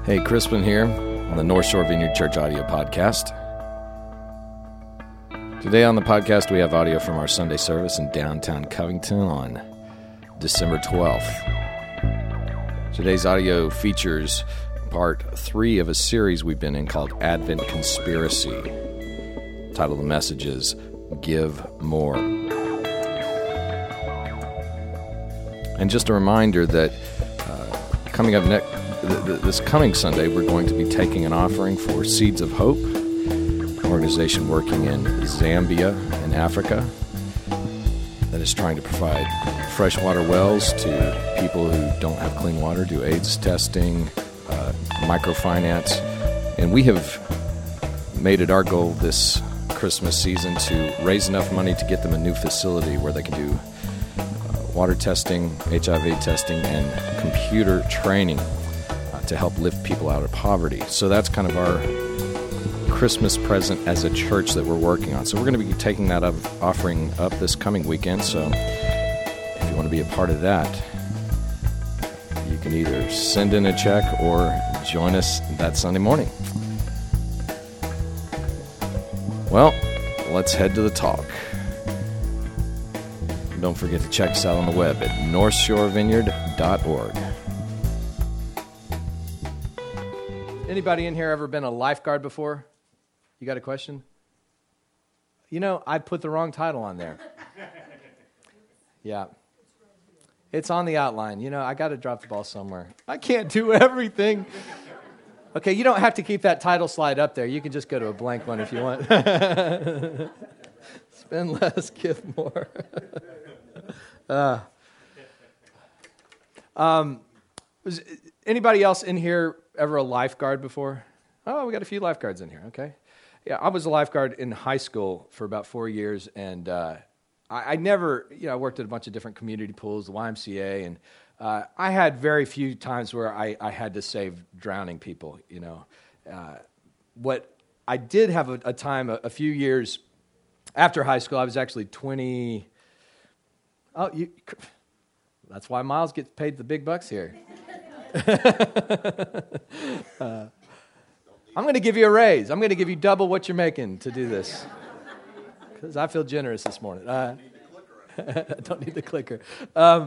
Hey, Crispin here on the North Shore Vineyard Church audio podcast. Today on the podcast, we have audio from our Sunday service in downtown Covington on December 12th. Today's audio features part 3 of a series we've been in called Advent Conspiracy. The title of the message is Give More. And just a reminder that coming up this coming Sunday, we're going to be taking an offering for Seeds of Hope, an organization working in Zambia in Africa that is trying to provide freshwater wells to people who don't have clean water, do AIDS testing, microfinance. And we have made it our goal this Christmas season to raise enough money to get them a new facility where they can do water testing, HIV testing, and computer training to help lift people out of poverty. So that's kind of our Christmas present as a church that we're working on. So we're going to be taking that offering up this coming weekend. So if you want to be a part of that, you can either send in a check or join us that Sunday morning. Well, let's head to the talk. Don't forget to check us out on the web at northshorevineyard.org. Anybody in here ever been a lifeguard before? You got a question? You know, I put the wrong title on there. Yeah. It's on the outline. You know, I got to drop the ball somewhere. I can't do everything. Okay, you don't have to keep that title slide up there. You can just go to a blank one if you want. Spend less, give more. Was anybody else in here ever a lifeguard before? Oh, we got a few lifeguards in here. Okay. Yeah, I was a lifeguard in high school for about 4 years, and I never, I worked at a bunch of different community pools, the YMCA, and I had very few times where I had to save drowning people, What I did have a time, a few years after high school, I was actually 20. That's why Miles gets paid the big bucks here. I'm going to give you a raise. I'm going to give you double what you're making to do this. Because I feel generous this morning. I don't need the clicker. In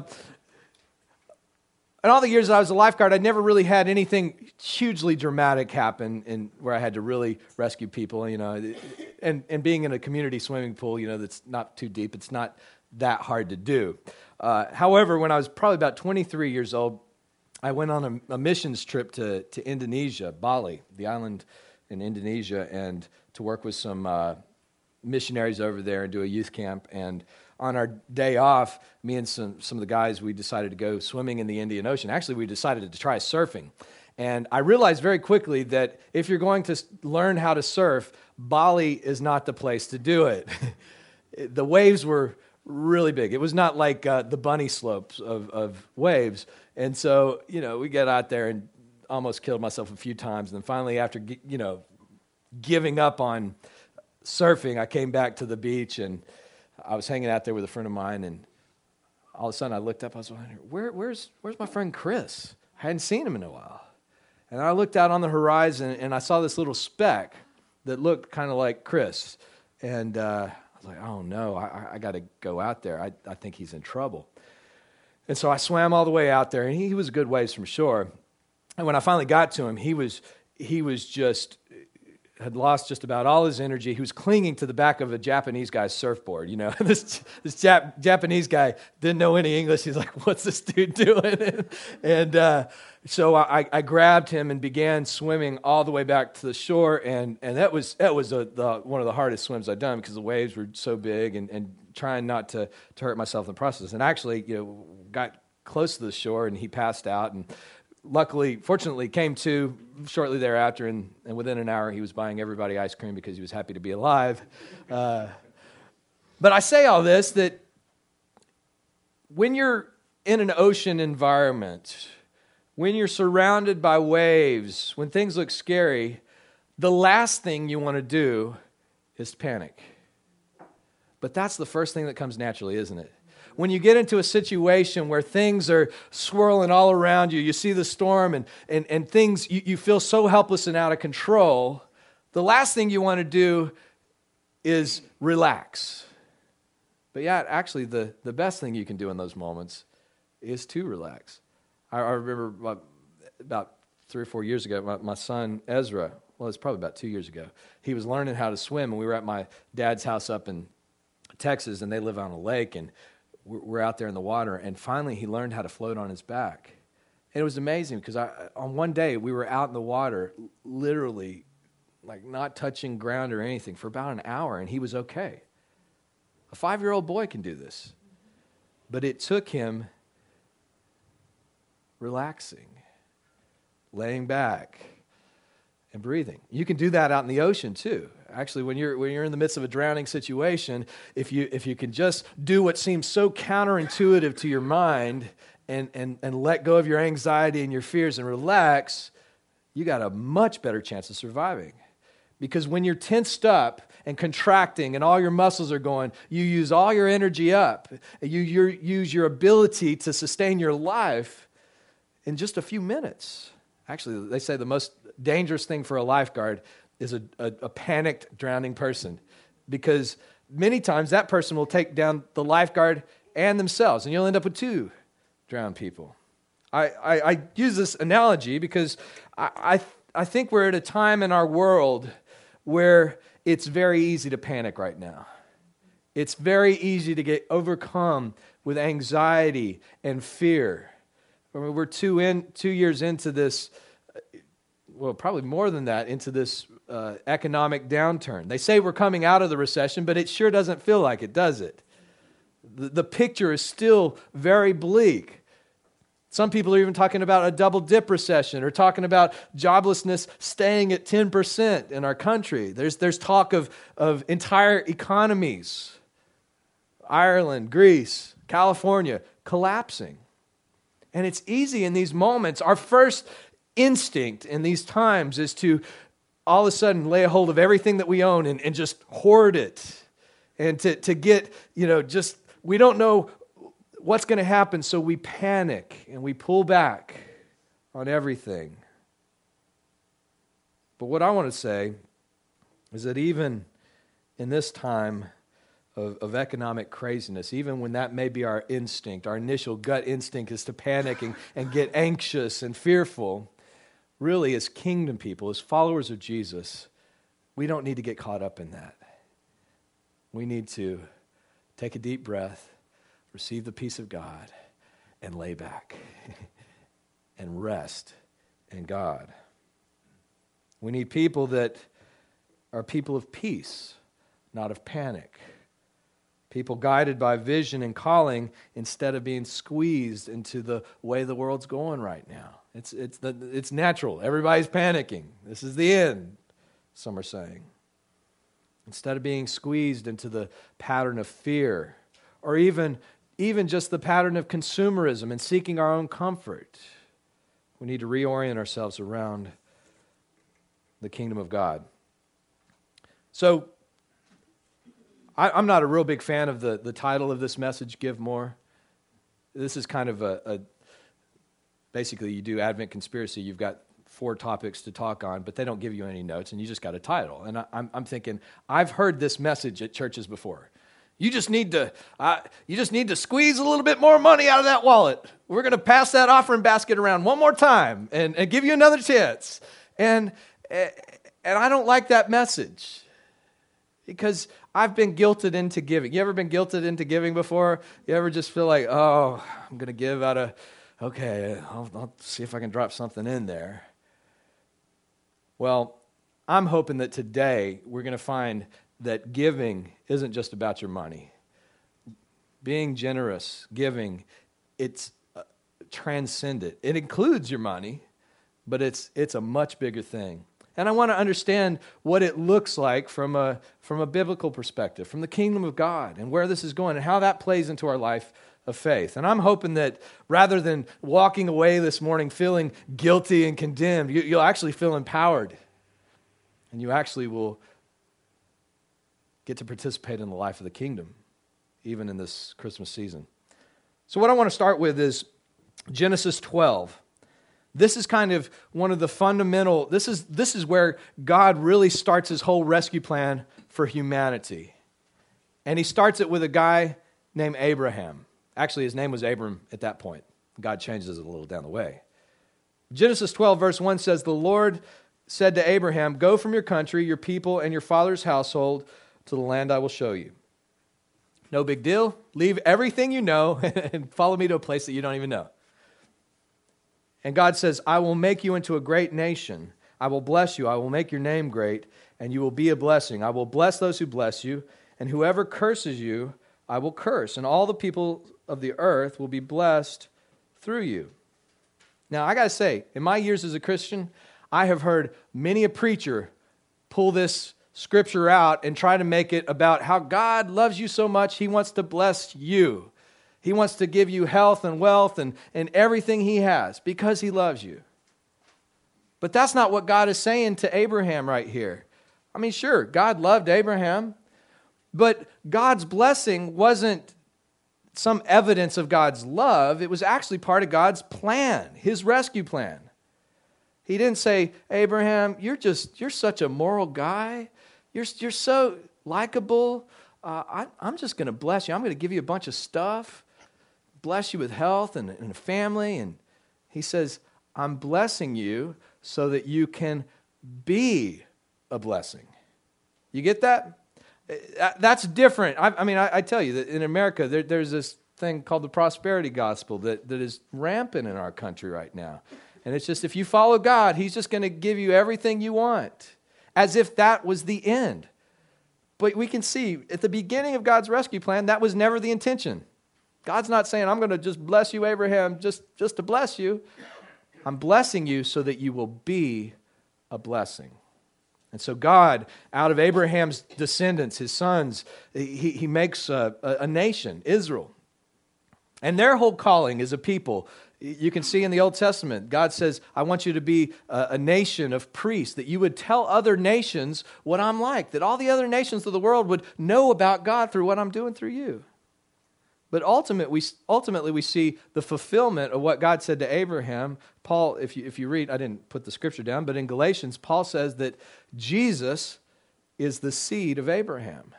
all the years that I was a lifeguard, I never really had anything hugely dramatic happen where I had to really rescue people, And being in a community swimming pool, that's not too deep, it's not that hard to do. However, when I was probably about 23 years old, I went on a missions trip to Indonesia, Bali, the island in Indonesia, and to work with some missionaries over there and do a youth camp. And on our day off, me and some of the guys, we decided to go swimming in the Indian Ocean. Actually, we decided to try surfing. And I realized very quickly that if you're going to learn how to surf, Bali is not the place to do it. The waves were really big. It was not like the bunny slopes of waves. And so, we got out there and almost killed myself a few times. And then finally, after, giving up on surfing, I came back to the beach and I was hanging out there with a friend of mine. And all of a sudden I looked up, I was wondering, where's my friend Chris? I hadn't seen him in a while. And I looked out on the horizon and I saw this little speck that looked kind of like Chris. And I was like, oh no, I got to go out there. I think he's in trouble. And so I swam all the way out there, and he was a good ways from shore. And when I finally got to him, he had lost just about all his energy. He was clinging to the back of a Japanese guy's surfboard. This Japanese guy didn't know any English. He's like, "What's this dude doing?" And so I grabbed him and began swimming all the way back to the shore. And that was one of the hardest swims I'd done because the waves were so big and trying not to hurt myself in the process. And actually, got close to the shore and he passed out. And fortunately, came to shortly thereafter, and within an hour, he was buying everybody ice cream because he was happy to be alive. But I say all this that when you're in an ocean environment, when you're surrounded by waves, when things look scary, the last thing you want to do is panic. But that's the first thing that comes naturally, isn't it? when you get into a situation where things are swirling all around you, you see the storm and things, you feel so helpless and out of control, the last thing you want to do is relax. But yeah, actually the best thing you can do in those moments is to relax. I remember about 3 or 4 years ago, my son Ezra, well, it's probably about 2 years ago, he was learning how to swim, and we were at my dad's house up in Texas, and they live on a lake, and we're out there in the water, and finally he learned how to float on his back. And it was amazing because on one day we were out in the water, literally like not touching ground or anything for about an hour, and he was okay. A 5-year-old boy can do this. But it took him relaxing, laying back, and breathing. You can do that out in the ocean too. Actually, when you're in the midst of a drowning situation, if you can just do what seems so counterintuitive to your mind and let go of your anxiety and your fears and relax, you got a much better chance of surviving. Because when you're tensed up and contracting and all your muscles are going, you use all your energy up. You use your ability to sustain your life in just a few minutes. Actually, they say the most dangerous thing for a lifeguard is a panicked, drowning person. Because many times that person will take down the lifeguard and themselves, and you'll end up with 2 drowned people. I use this analogy because I think we're at a time in our world where it's very easy to panic right now. It's very easy to get overcome with anxiety and fear. I mean, we're 2 years into this, well, probably more than that, into this economic downturn. They say we're coming out of the recession, but it sure doesn't feel like it, does it? The picture is still very bleak. Some people are even talking about a double dip recession or talking about joblessness staying at 10% in our country. There's talk of entire economies, Ireland, Greece, California, collapsing. And it's easy in these moments. Our first instinct in these times is to all of a sudden lay a hold of everything that we own and just hoard it. And to get, just, we don't know what's going to happen, so we panic and we pull back on everything. But what I want to say is that even in this time of economic craziness, even when that may be our instinct, our initial gut instinct is to panic and get anxious and fearful, really as kingdom people, as followers of Jesus, we don't need to get caught up in that. We need to take a deep breath, receive the peace of God, and lay back and rest in God. We need people that are people of peace, not of panic. People guided by vision and calling instead of being squeezed into the way the world's going right now. It's natural. Everybody's panicking. This is the end, some are saying. Instead of being squeezed into the pattern of fear or even just the pattern of consumerism and seeking our own comfort, we need to reorient ourselves around the kingdom of God. So, I'm not a real big fan of the title of this message, Give More. This is kind of basically you do Advent Conspiracy, you've got 4 topics to talk on, but they don't give you any notes, and you just got a title. And I'm thinking, I've heard this message at churches before. You just need to squeeze a little bit more money out of that wallet. We're going to pass that offering basket around one more time and give you another chance. And I don't like that message because I've been guilted into giving. You ever been guilted into giving before? You ever just feel like, oh, I'm going to give out of, okay, I'll see if I can drop something in there. Well, I'm hoping that today we're going to find that giving isn't just about your money. Being generous, giving, it's transcendent. It includes your money, but it's a much bigger thing. And I want to understand what it looks like from a biblical perspective, from the kingdom of God, and where this is going, and how that plays into our life of faith. And I'm hoping that rather than walking away this morning feeling guilty and condemned, you'll actually feel empowered, and you actually will get to participate in the life of the kingdom, even in this Christmas season. So what I want to start with is Genesis 12. This is kind of one of the fundamental, this is where God really starts his whole rescue plan for humanity. And he starts it with a guy named Abraham. Actually, his name was Abram at that point. God changes it a little down the way. Genesis 12, verse 1 says, "The Lord said to Abraham, 'Go from your country, your people, and your father's household to the land I will show you.'" No big deal. Leave everything you know and follow me to a place that you don't even know. And God says, "I will make you into a great nation. I will bless you. I will make your name great, and you will be a blessing. I will bless those who bless you, and whoever curses you, I will curse. And all the people of the earth will be blessed through you." Now, I got to say, in my years as a Christian, I have heard many a preacher pull this scripture out and try to make it about how God loves you so much, he wants to bless you. He wants to give you health and wealth and everything he has because he loves you. But that's not what God is saying to Abraham right here. I mean, sure, God loved Abraham, but God's blessing wasn't some evidence of God's love. It was actually part of God's plan, his rescue plan. He didn't say, "Abraham, you're such a moral guy. You're so likable. I'm just going to bless you. I'm going to give you a bunch of stuff, bless you with health and a family." And he says, "I'm blessing you so that you can be a blessing." You get that? That's different. I tell you that in America, there's this thing called the prosperity gospel that is rampant in our country right now. And it's just, if you follow God, he's just going to give you everything you want, as if that was the end. But we can see at the beginning of God's rescue plan, that was never the intention. God's not saying, "I'm going to just bless you, Abraham, just to bless you." I'm blessing you so that you will be a blessing. And so God, out of Abraham's descendants, his sons, he makes a nation, Israel. And their whole calling is a people. You can see in the Old Testament, God says, "I want you to be a nation of priests, that you would tell other nations what I'm like, that all the other nations of the world would know about God through what I'm doing through you." But ultimately, we see the fulfillment of what God said to Abraham. Paul, if you read, I didn't put the scripture down, but in Galatians, Paul says that Jesus is the seed of Abraham.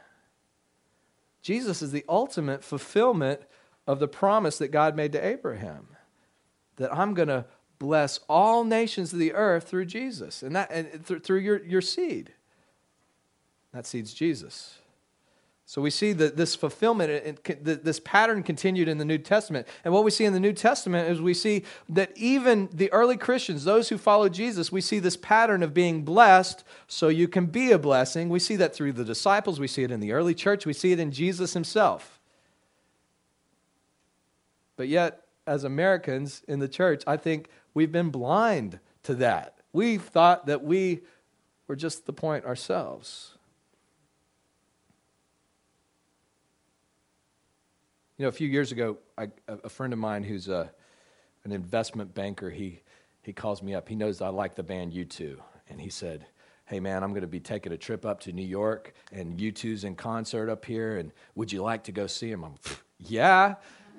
Jesus is the ultimate fulfillment of the promise that God made to Abraham, that I'm going to bless all nations of the earth through Jesus, and through your seed. That seed's Jesus. So we see that this fulfillment, this pattern continued in the New Testament. And what we see in the New Testament is we see that even the early Christians, those who followed Jesus, we see this pattern of being blessed so you can be a blessing. We see that through the disciples. We see it in the early church. We see it in Jesus himself. But yet, as Americans in the church, I think we've been blind to that. We've thought that we were just the point ourselves. You know, a few years ago, a friend of mine who's an investment banker, he calls me up. He knows I like the band U2. And he said, "Hey, man, I'm going to be taking a trip up to New York, and U2's in concert up here, and would you like to go see him?" I'm, "Yeah,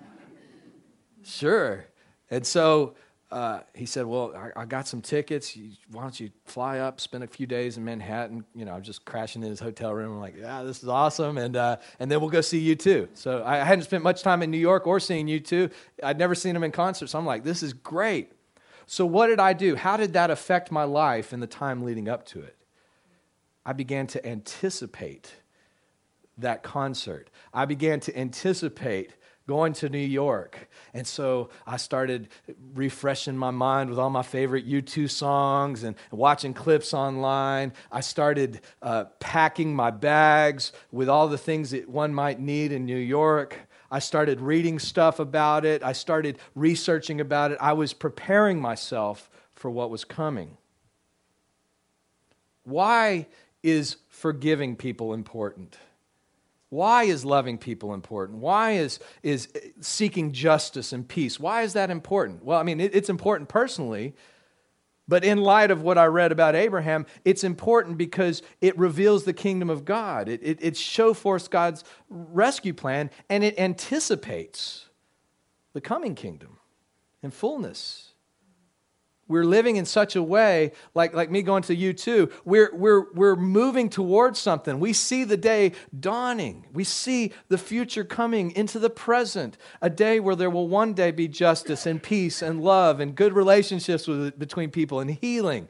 sure." And so he said, "Well, I got some tickets. Why don't you fly up, spend a few days in Manhattan?" You know, I'm just crashing in his hotel room. I'm like, "Yeah, this is awesome." And then we'll go see U2. So I hadn't spent much time in New York or seeing U2. I'd never seen him in concert. So I'm like, this is great. So what did I do? How did that affect my life in the time leading up to it? I began to anticipate that concert. I began to anticipate going to New York. And so I started refreshing my mind with all my favorite U2 songs and watching clips online. I started packing my bags with all the things that one might need in New York. I started reading stuff about it. I started researching about it. I was preparing myself for what was coming. Why is forgiving people important? Why is loving people important? Why is seeking justice and peace? Why is that important? Well, I mean, it's important personally, but in light of what I read about Abraham, it's important because it reveals the kingdom of God. It shows forth God's rescue plan, and it anticipates the coming kingdom in fullness. We're living in such a way, like me going to U2, we're moving towards something. We see the day dawning. We see the future coming into the present, a day where there will one day be justice and peace and love and good relationships between people and healing.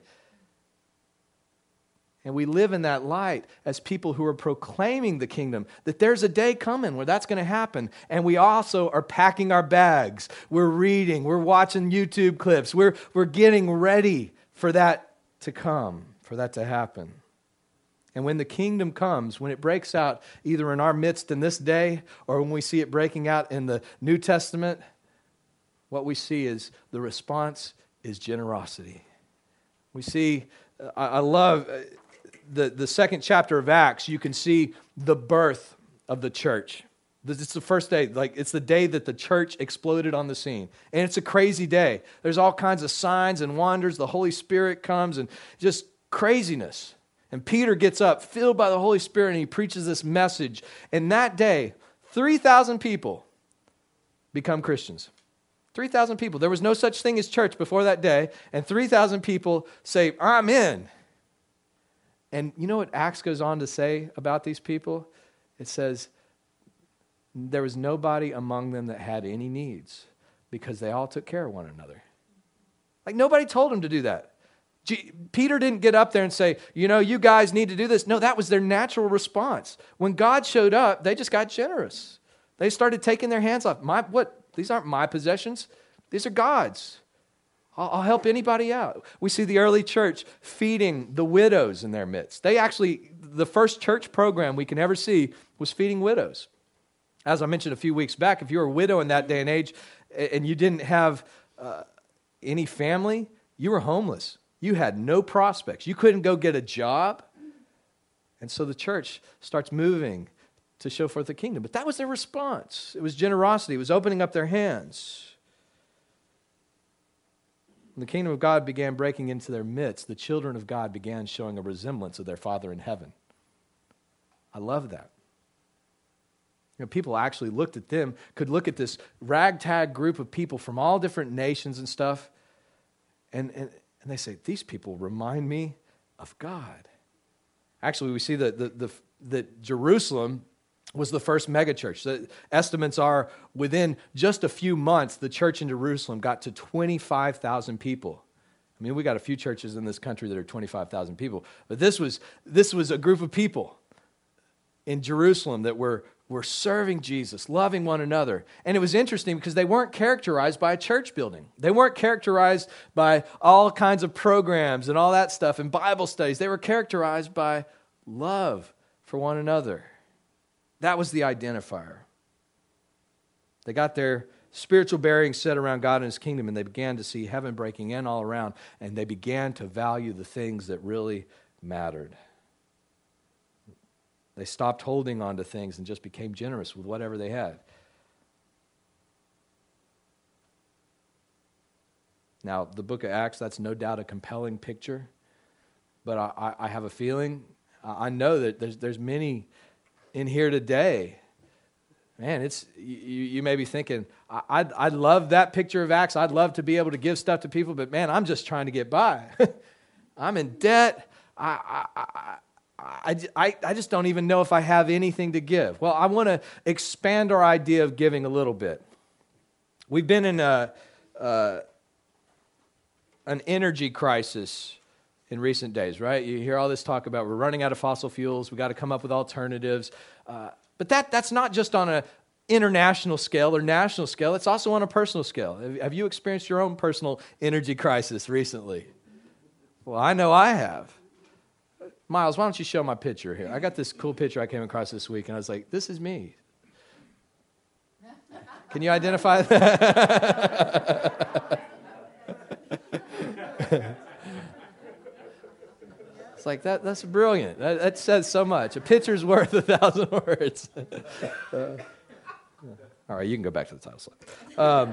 And we live in that light as people who are proclaiming the kingdom, that there's a day coming where that's going to happen. And we also are packing our bags. We're reading. We're watching YouTube clips. We're getting ready for that to come, for that to happen. And when the kingdom comes, when it breaks out either in our midst in this day or when we see it breaking out in the New Testament, what we see is the response is generosity. We see, I love the second chapter of Acts. You can see the birth of the church. It's the first day, it's the day that the church exploded on the scene. And it's a crazy day. There's all kinds of signs and wonders. The Holy Spirit comes and just craziness. And Peter gets up, filled by the Holy Spirit, and he preaches this message. And that day, 3,000 people become Christians. 3,000 people. There was no such thing as church before that day. And 3,000 people say, I'm in. And you know what Acts goes on to say about these people? It says, there was nobody among them that had any needs because they all took care of one another. Nobody told them to do that. Peter didn't get up there and say, you guys need to do this. No, that was their natural response. When God showed up, they just got generous. They started taking their hands off. These aren't my possessions. These are God's. I'll help anybody out. We see the early church feeding the widows in their midst. The first church program we can ever see was feeding widows. As I mentioned a few weeks back, if you were a widow in that day and age and you didn't have any family, you were homeless. You had no prospects. You couldn't go get a job. And so the church starts moving to show forth the kingdom. But that was their response. It was generosity. It was opening up their hands. When the kingdom of God began breaking into their midst, the children of God began showing a resemblance of their Father in heaven. I love that. People actually looked at them, could look at this ragtag group of people from all different nations and stuff, and they say, these people remind me of God. Actually, we see that Jerusalem was the first megachurch. The estimates are within just a few months, the church in Jerusalem got to 25,000 people. I mean, we got a few churches in this country that are 25,000 people, but this was a group of people in Jerusalem that were serving Jesus, loving one another. And it was interesting because they weren't characterized by a church building. They weren't characterized by all kinds of programs and all that stuff and Bible studies. They were characterized by love for one another. That was the identifier. They got their spiritual bearings set around God and His kingdom, and they began to see heaven breaking in all around, and they began to value the things that really mattered. They stopped holding on to things and just became generous with whatever they had. Now, the book of Acts, that's no doubt a compelling picture, but I have a feeling, I know that there's many in here today. Man, it's you may be thinking, I love that picture of Acts. I'd love to be able to give stuff to people, but man, I'm just trying to get by. I'm in debt. I just don't even know if I have anything to give. Well, I want to expand our idea of giving a little bit. We've been in an energy crisis in recent days, right? You hear all this talk about we're running out of fossil fuels. We got to come up with alternatives. But that's not just on an international scale or national scale. It's also on a personal scale. Have you experienced your own personal energy crisis recently? Well, I know I have. Miles, why don't you show my picture here? I got this cool picture I came across this week, and I was like, this is me. Can you identify that? It's like, that's brilliant. That says so much. A picture's worth 1,000 words. All right, you can go back to the title slide.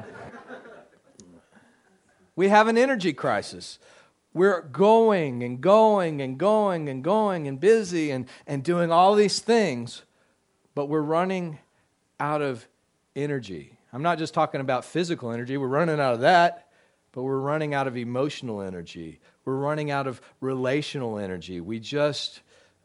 We have an energy crisis. We're going and going and going and going and busy and doing all these things, but we're running out of energy. I'm not just talking about physical energy. We're running out of that, but we're running out of emotional energy. We're running out of relational energy. We're just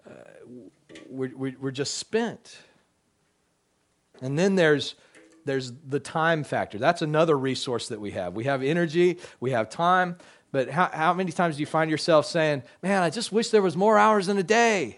spent. And then there's the time factor. That's another resource that we have. We have energy, we have time, but how many times do you find yourself saying, man, I just wish there was more hours in a day?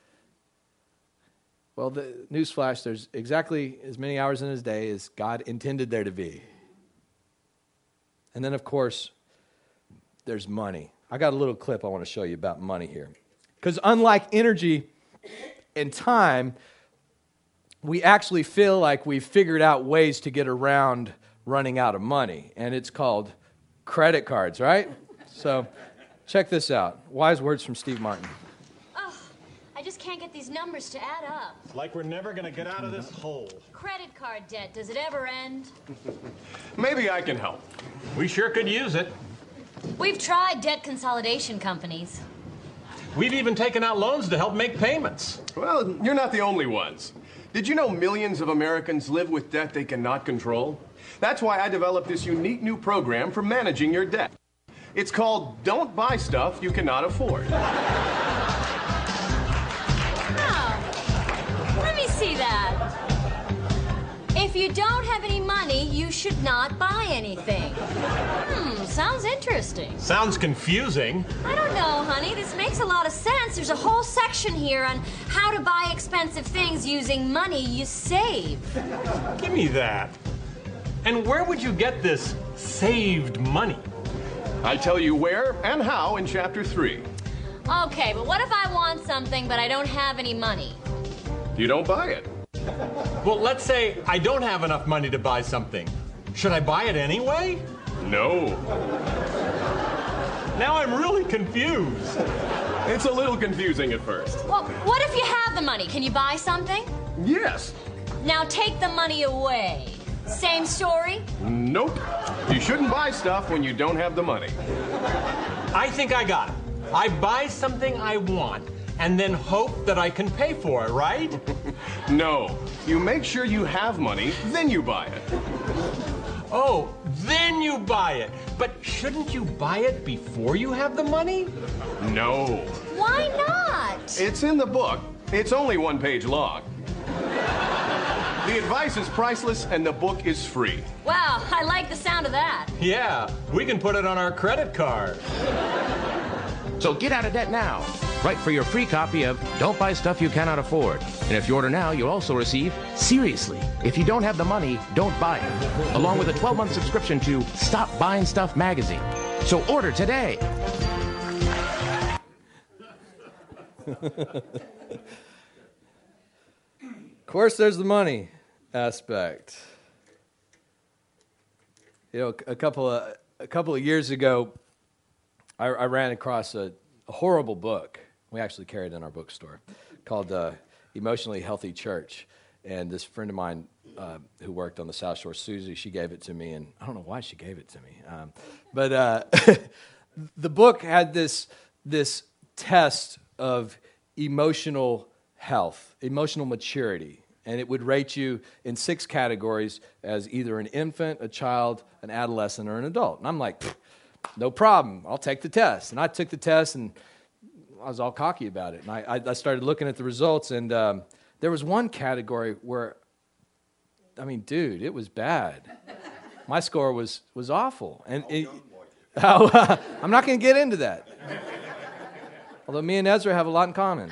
Well, the newsflash, there's exactly as many hours in a day as God intended there to be. And then, of course, there's money. I got a little clip I want to show you about money here. Because unlike energy and time, we actually feel like we've figured out ways to get around running out of money. And it's called credit cards, right? So check this out. Wise words from Steve Martin. I just can't get these numbers to add up. It's like we're never going to get out of this hole. Credit card debt, does it ever end? Maybe I can help. We sure could use it. We've tried debt consolidation companies. We've even taken out loans to help make payments. Well, you're not the only ones. Did you know millions of Americans live with debt they cannot control? That's why I developed this unique new program for managing your debt. It's called Don't Buy Stuff You Cannot Afford. Let me see that. If you don't have any money, you should not buy anything. Sounds interesting. Sounds confusing. I don't know, honey. This makes a lot of sense. There's a whole section here on how to buy expensive things using money you save. Give me that. And where would you get this saved money? I tell you where and how in Chapter 3. Okay, but what if I want something but I don't have any money? You don't buy it. Well, let's say I don't have enough money to buy something. Should I buy it anyway? No. Now I'm really confused. It's a little confusing at first. Well, what if you have the money? Can you buy something? Yes. Now take the money away. Same story? Nope. You shouldn't buy stuff when you don't have the money. I think I got it. I buy something I want and then hope that I can pay for it, right? No. You make sure you have money, then you buy it. Oh, then you buy it. But shouldn't you buy it before you have the money? No. Why not? It's in the book. It's only 1 page long. The advice is priceless and the book is free. Wow, I like the sound of that. Yeah, we can put it on our credit card. So get out of debt now. Write for your free copy of Don't Buy Stuff You Cannot Afford. And if you order now, you'll also receive Seriously, If You Don't Have the Money, Don't Buy It, along with a 12-month subscription to Stop Buying Stuff magazine. So order today. Of course, there's the money aspect. You know, a couple of years ago, I ran across a horrible book. We actually carried it in our bookstore called Emotionally Healthy Church. And this friend of mine who worked on the South Shore, Susie, she gave it to me, and I don't know why she gave it to me. But the book had this test of emotional health, emotional maturity. And it would rate you in 6 categories as either an infant, a child, an adolescent, or an adult. And I'm like, no problem. I'll take the test. And I took the test, and I was all cocky about it. And I started looking at the results, and there was one category where, I mean, dude, it was bad. My score was awful. And I'm not going to get into that. Although me and Ezra have a lot in common.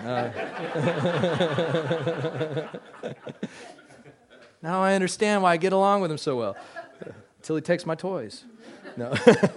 Now I understand why I get along with him so well. Until he takes my toys. No.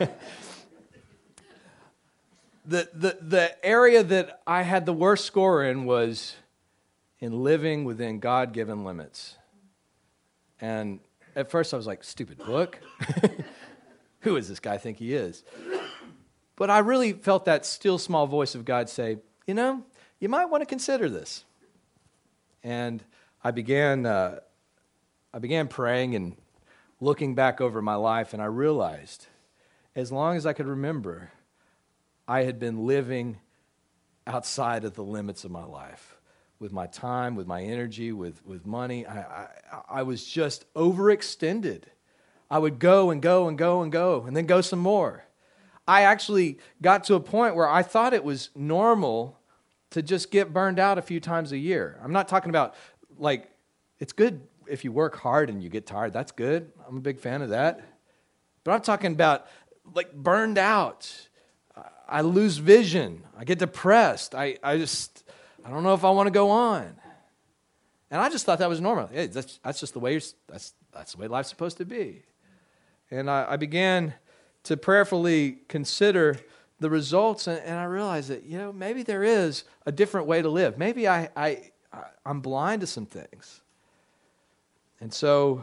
The area that I had the worst score in was in living within God-given limits. And at first I was like, stupid book. Who does this guy think he is? But I really felt that still small voice of God say, you know, you might want to consider this. And I began praying and looking back over my life, and I realized, as long as I could remember, I had been living outside of the limits of my life, with my time, with my energy, with money. I was just overextended. I would go and go and go and go and then go some more. I actually got to a point where I thought it was normal to just get burned out a few times a year. I'm not talking about, like, it's good if you work hard and you get tired. That's good. I'm a big fan of that. But I'm talking about, like, burned out. I lose vision. I get depressed. I don't know if I want to go on. And I just thought that was normal. Hey, that's just the way that's the way life's supposed to be. And I began to prayerfully consider the results, and I realized that, maybe there is a different way to live. Maybe I'm blind to some things. And so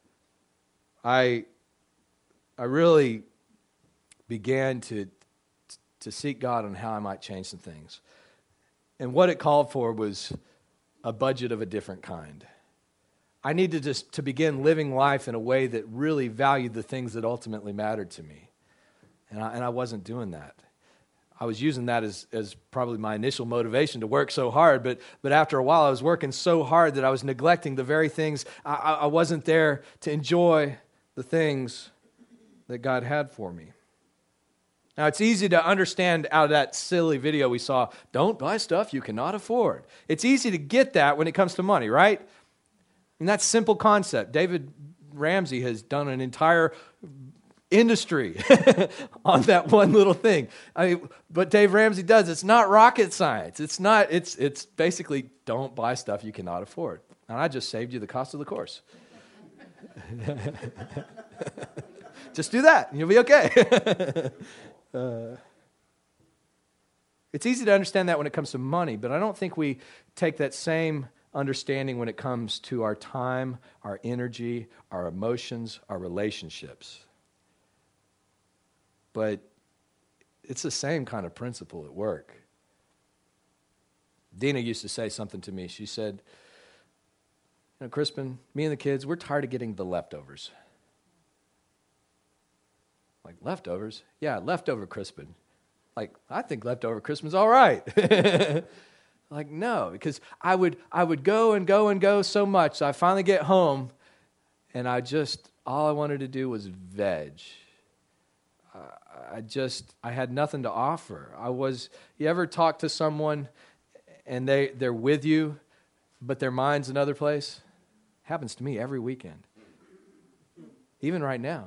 I really began to seek God on how I might change some things. And what it called for was a budget of a different kind. I needed to begin living life in a way that really valued the things that ultimately mattered to me. And I wasn't doing that. I was using that as probably my initial motivation to work so hard, but after a while I was working so hard that I was neglecting the very things. I wasn't there to enjoy the things that God had for me. Now, it's easy to understand out of that silly video we saw, don't buy stuff you cannot afford. It's easy to get that when it comes to money, right? And that's a simple concept. David Ramsey has done an entire industry on that one little thing. But Dave Ramsey does. It's not rocket science. It's basically don't buy stuff you cannot afford. And I just saved you the cost of the course. Just do that and you'll be okay. It's easy to understand that when it comes to money, but I don't think we take that same understanding when it comes to our time, our energy, our emotions, our relationships. But it's the same kind of principle at work. Dina used to say something to me. She said, Crispin, me and the kids, we're tired of getting the leftovers. Like, leftovers? Yeah, leftover Crispin. Like, I think leftover Crispin's all right. Like, no, because I would go and go and go so much. So I finally get home, and all I wanted to do was veg. I had nothing to offer. You ever talk to someone, and they're with you, but their mind's another place? Happens to me every weekend. Even right now.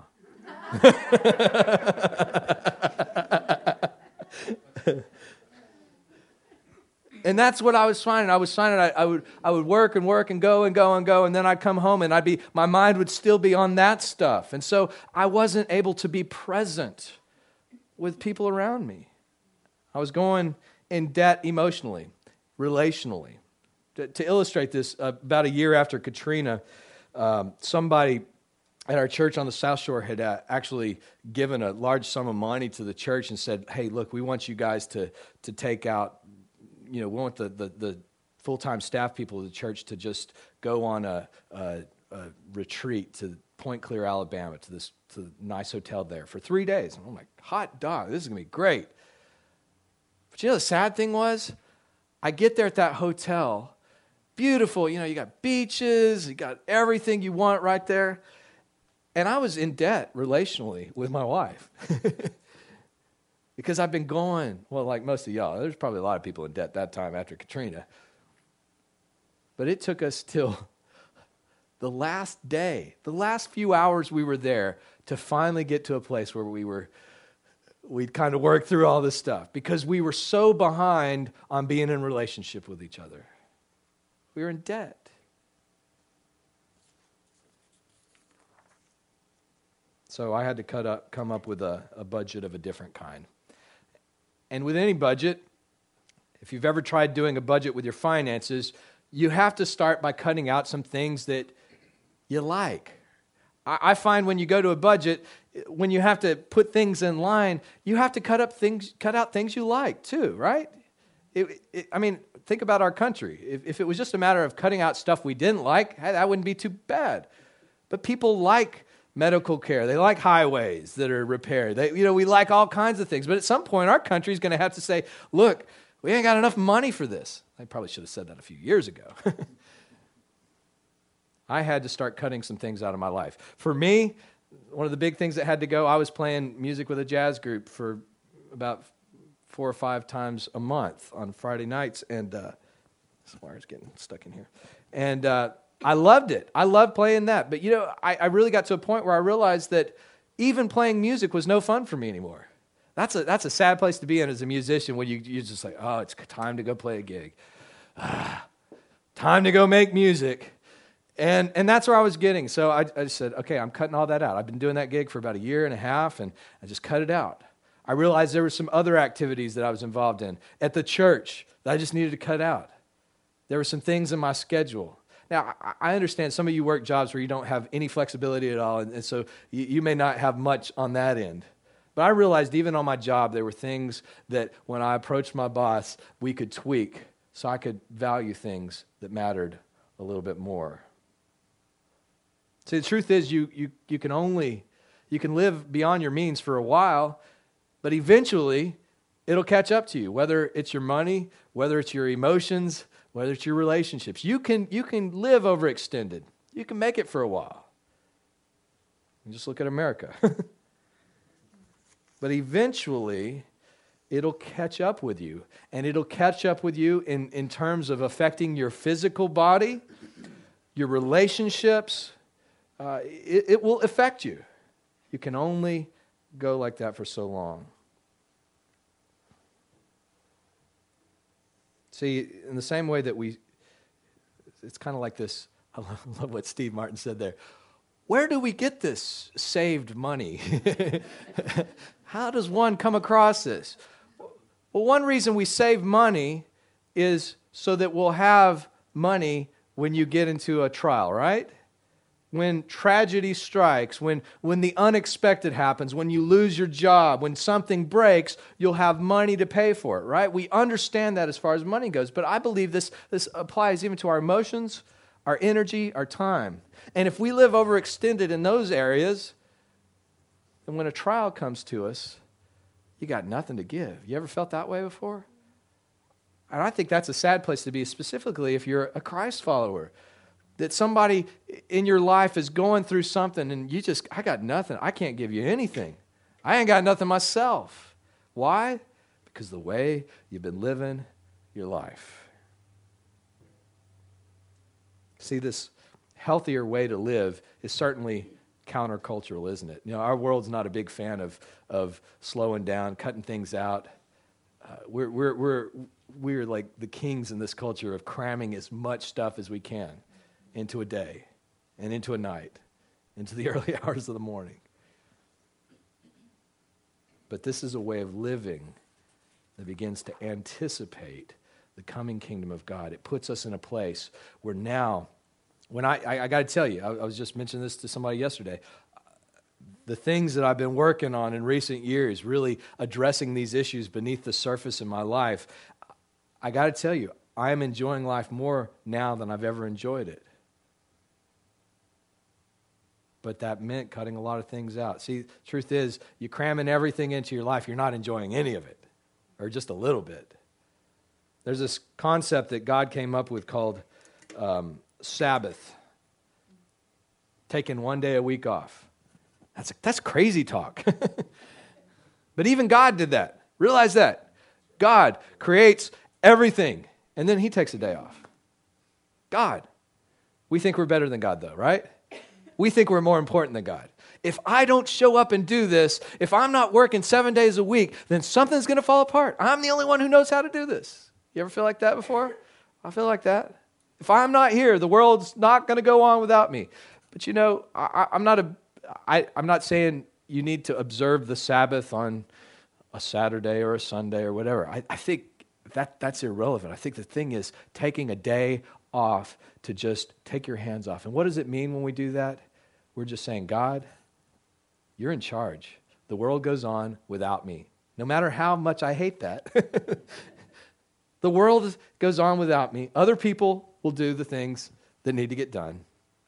And that's what I was finding. I would work and work and go and go and go, and then I'd come home and my mind would still be on that stuff. And so I wasn't able to be present with people around me. I was going in debt emotionally, relationally. To illustrate this, about a year after Katrina, somebody at our church on the South Shore had actually given a large sum of money to the church and said, hey, look, we want you guys to take out, we want the full-time staff people of the church to just go on a retreat to Point Clear, Alabama, to the nice hotel there for 3 days. And I'm like, hot dog, this is going to be great. But the sad thing was, I get there at that hotel, beautiful, you got beaches, you got everything you want right there. And I was in debt relationally with my wife. Because I've been going, well, like most of y'all, there's probably a lot of people in debt that time after Katrina. But it took us till the last day, the last few hours we were there to finally get to a place where we'd kind of work through all this stuff because we were so behind on being in relationship with each other. We were in debt. So I had to come up with a budget of a different kind. And with any budget, if you've ever tried doing a budget with your finances, you have to start by cutting out some things that you like. I find when you go to a budget, when you have to put things in line, you have to cut out things you like too, right? Think about our country. If it was just a matter of cutting out stuff we didn't like, that wouldn't be too bad. But people like medical care. They like highways that are repaired. We like all kinds of things. But at some point, our country is going to have to say, look, We ain't got enough money for this. I probably should have said that a few years ago. I had to start cutting some things out of my life. For me, one of the big things that had to go, I was playing music with a jazz group for about 4 or 5 times a month on Friday nights, and this wire's getting stuck in here. And I loved it. I loved playing that. But, I really got to a point where I realized that even playing music was no fun for me anymore. That's a sad place to be in as a musician when you're just like, oh, it's time to go play a gig. Time to go make music. And that's where I was getting. So I just said, okay, I'm cutting all that out. I've been doing that gig for about 1.5 years, and I just cut it out. I realized there were some other activities that I was involved in at the church that I just needed to cut out. There were some things in my schedule. Now, I understand some of you work jobs where you don't have any flexibility at all, and so you may not have much on that end. But I realized even on my job, there were things that when I approached my boss, we could tweak so I could value things that mattered a little bit more. See, the truth is you can live beyond your means for a while, but eventually it'll catch up to you, whether it's your money, whether it's your emotions, whether it's your relationships. You can live overextended. You can make it for a while. And just look at America. But eventually, it'll catch up with you. And it'll catch up with you in terms of affecting your physical body, your relationships. It will affect you. You can only go like that for so long. See, in the same way that it's kind of like this, I love what Steve Martin said there. Where do we get this saved money? How does one come across this? Well, one reason we save money is so that we'll have money when you get into a trial, right? When tragedy strikes, when the unexpected happens, when you lose your job, when something breaks, you'll have money to pay for it, right? We understand that as far as money goes, but I believe this applies even to our emotions, our energy, our time. And if we live overextended in those areas, then when a trial comes to us, you got nothing to give. You ever felt that way before? And I think that's a sad place to be, specifically if you're a Christ follower. That somebody in your life is going through something and I got nothing. I can't give you anything. I ain't got nothing myself. Why? Because the way you've been living your life. See, this healthier way to live is certainly countercultural, isn't it? Our world's not a big fan of slowing down, cutting things out. We're like the kings in this culture of cramming as much stuff as we can into a day and into a night, into the early hours of the morning. But this is a way of living that begins to anticipate the coming kingdom of God. It puts us in a place where now, when I got to tell you, I was just mentioning this to somebody yesterday, the things that I've been working on in recent years, really addressing these issues beneath the surface in my life, I got to tell you, I am enjoying life more now than I've ever enjoyed it. But that meant cutting a lot of things out. See, the truth is, you cramming everything into your life, you're not enjoying any of it, or just a little bit. There's this concept that God came up with called Sabbath, taking one day a week off. That's crazy talk. But even God did that. Realize that. God creates everything, and then he takes a day off. God. We think we're better than God, though, right? We think we're more important than God. If I don't show up and do this, if I'm not working 7 days a week, then something's going to fall apart. I'm the only one who knows how to do this. You ever feel like that before? I feel like that. If I'm not here, the world's not going to go on without me. But I'm not saying you need to observe the Sabbath on a Saturday or a Sunday or whatever. I think that's irrelevant. I think the thing is taking a day off to just take your hands off. And what does it mean when we do that? We're just saying, God, you're in charge. The world goes on without me. No matter how much I hate that. The world goes on without me. Other people will do the things that need to get done.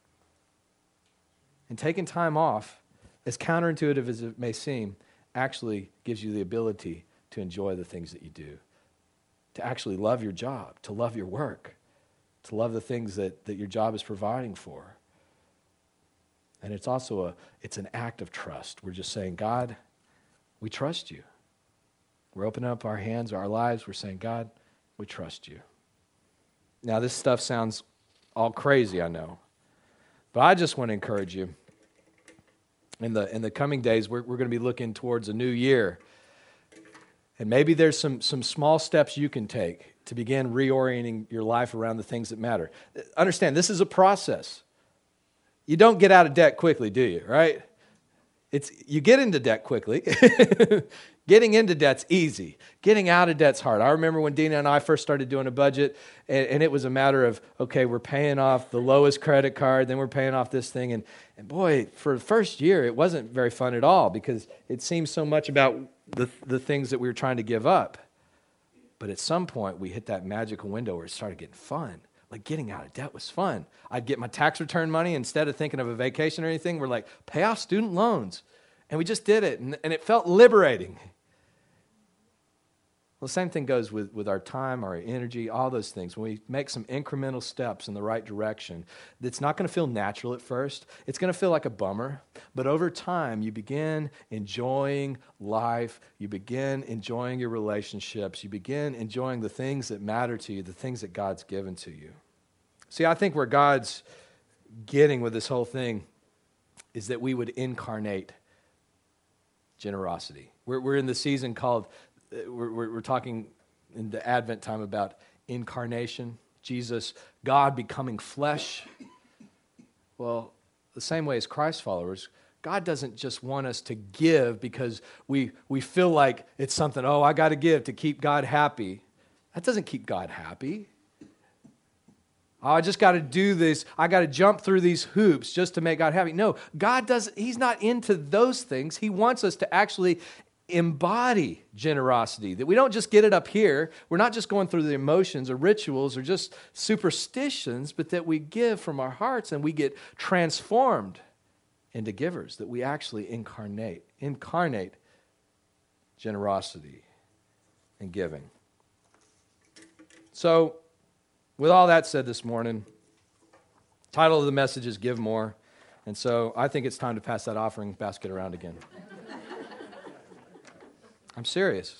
And taking time off, as counterintuitive as it may seem, actually gives you the ability to enjoy the things that you do. to actually love your job, to love your work, to love the things that your job is providing for. And it's also it's an act of trust. We're just saying, God, we trust you. We're opening up our hands, our lives. We're saying, God, we trust you. Now, this stuff sounds all crazy, I know. But I just want to encourage you. In the coming days, we're going to be looking towards a new year. And maybe there's some small steps you can take to begin reorienting your life around the things that matter. Understand, this is a process. You don't get out of debt quickly, do you, right? You get into debt quickly. Getting into debt's easy. Getting out of debt's hard. I remember when Dina and I first started doing a budget, and it was a matter of, okay, we're paying off the lowest credit card, then we're paying off this thing. And boy, for the first year, it wasn't very fun at all because it seemed so much about the things that we were trying to give up. But at some point, we hit that magical window where it started getting fun. Like getting out of debt was fun. I'd get my tax return money instead of thinking of a vacation or anything. We're like, pay off student loans. And we just did it, and it felt liberating. Well, the same thing goes with our time, our energy, all those things. When we make some incremental steps in the right direction, it's not going to feel natural at first. It's going to feel like a bummer. But over time, you begin enjoying life. You begin enjoying your relationships. You begin enjoying the things that matter to you, the things that God's given to you. See, I think where God's getting with this whole thing is that we would incarnate generosity. We're in the season called... We're talking in the Advent time about incarnation, Jesus, God becoming flesh. Well, the same way as Christ followers, God doesn't just want us to give because we feel like it's something, I got to give to keep God happy. That doesn't keep God happy. I just got to do this. I got to jump through these hoops just to make God happy. No, He's not into those things. He wants us to actually embody generosity, that we don't just get it up here. We're not just going through the emotions or rituals or just superstitions, but that we give from our hearts and we get transformed into givers, that we actually incarnate generosity and giving. So, with all that said this morning, title of the message is Give More, and so I think it's time to pass that offering basket around again. I'm serious.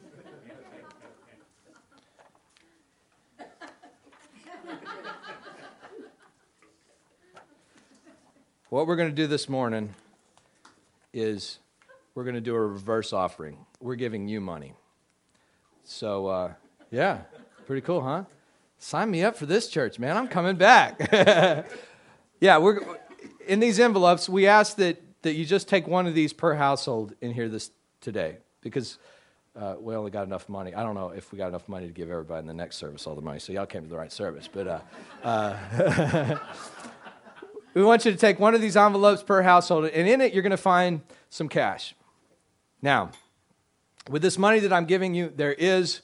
What we're going to do this morning is we're going to do a reverse offering. We're giving you money. So, yeah, pretty cool, huh? Sign me up for this church, man. I'm coming back. Yeah, we're in these envelopes, we ask that you just take one of these per household in here today. Because we only got enough money. I don't know if we got enough money to give everybody in the next service all the money, so y'all came to the right service. But we want you to take one of these envelopes per household, and in it you're going to find some cash. Now, with this money that I'm giving you, there is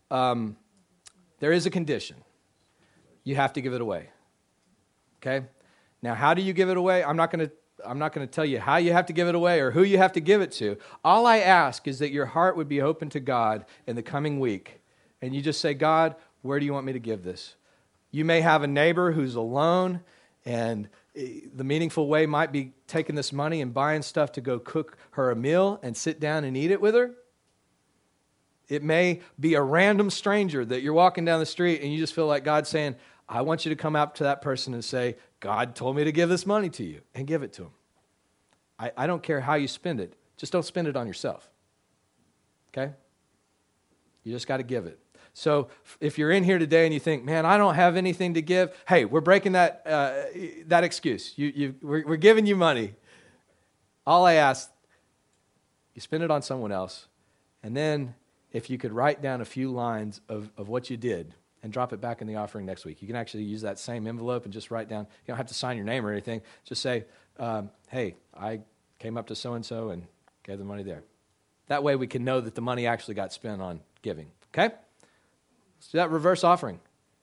a condition. You have to give it away. Okay? Now, how do you give it away? I'm not going to tell you how you have to give it away or who you have to give it to. All I ask is that your heart would be open to God in the coming week. And you just say, God, where do you want me to give this? You may have a neighbor who's alone, and the meaningful way might be taking this money and buying stuff to go cook her a meal and sit down and eat it with her. It may be a random stranger that you're walking down the street and you just feel like God's saying, I want you to come up to that person and say, God told me to give this money to you, and give it to him. I don't care how you spend it. Just don't spend it on yourself. Okay? You just got to give it. So if you're in here today and you think, man, I don't have anything to give, hey, we're breaking that excuse. We're giving you money. All I ask, you spend it on someone else, and then if you could write down a few lines of what you did and drop it back in the offering next week. You can actually use that same envelope and just write down, you don't have to sign your name or anything. Just say, hey, I came up to so-and-so and gave the money there. That way we can know that the money actually got spent on giving. Okay? Let's do that reverse offering.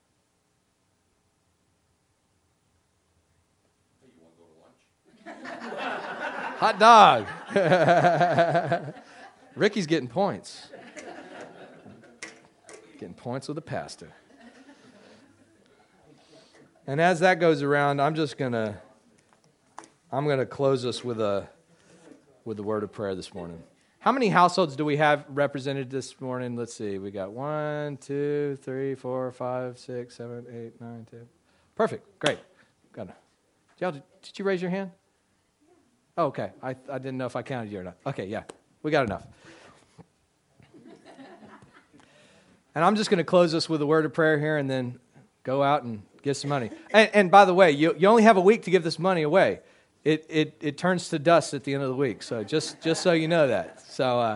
Hey, you want to go to lunch? Hot dog. Ricky's getting points. Getting points with the pastor. And as that goes around, I'm gonna close us with the word of prayer this morning. How many households do we have represented this morning? Let's see. We got 1, 2, 3, 4, 5, 6, 7, 8, 9, 10. Perfect. Great. Got it. Did you raise your hand? Oh, okay. I didn't know if I counted you or not. Okay, yeah. We got enough. And I'm just going to close us with a word of prayer here and then go out and get some money. And by the way, you only have a week to give this money away. It turns to dust at the end of the week. So just so you know that. So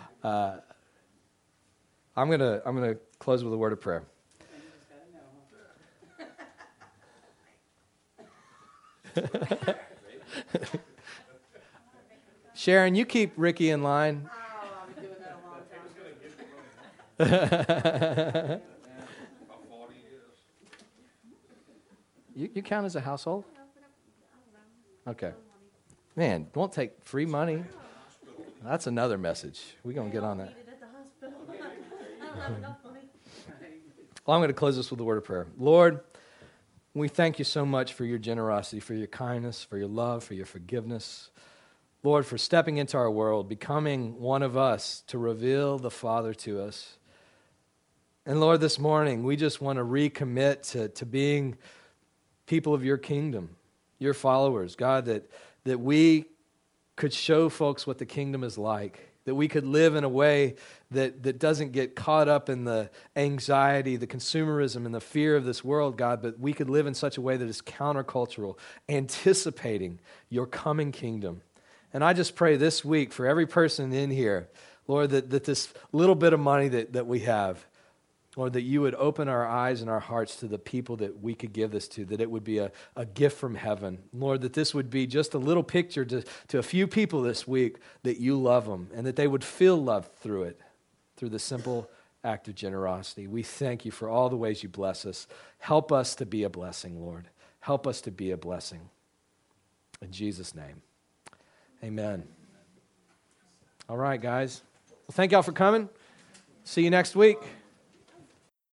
I'm gonna close with a word of prayer. Sharon, you keep Ricky in line. I've been doing that a long time. You count as a household? Okay. Man, won't take free money. That's another message. We're going to get on that. Well, I'm going to close this with a word of prayer. Lord, we thank you so much for your generosity, for your kindness, for your love, for your forgiveness. Lord, for stepping into our world, becoming one of us to reveal the Father to us. And Lord, this morning, we just want to recommit to being people of your kingdom, your followers, God, that we could show folks what the kingdom is like, that we could live in a way that doesn't get caught up in the anxiety, the consumerism, and the fear of this world, God, but we could live in such a way that is countercultural, anticipating your coming kingdom. And I just pray this week for every person in here, Lord, that this little bit of money that we have, Lord, that you would open our eyes and our hearts to the people that we could give this to, that it would be a gift from heaven. Lord, that this would be just a little picture to a few people this week that you love them and that they would feel loved through it, through the simple act of generosity. We thank you for all the ways you bless us. Help us to be a blessing, Lord. Help us to be a blessing. In Jesus' name, amen. All right, guys. Well, thank y'all for coming. See you next week.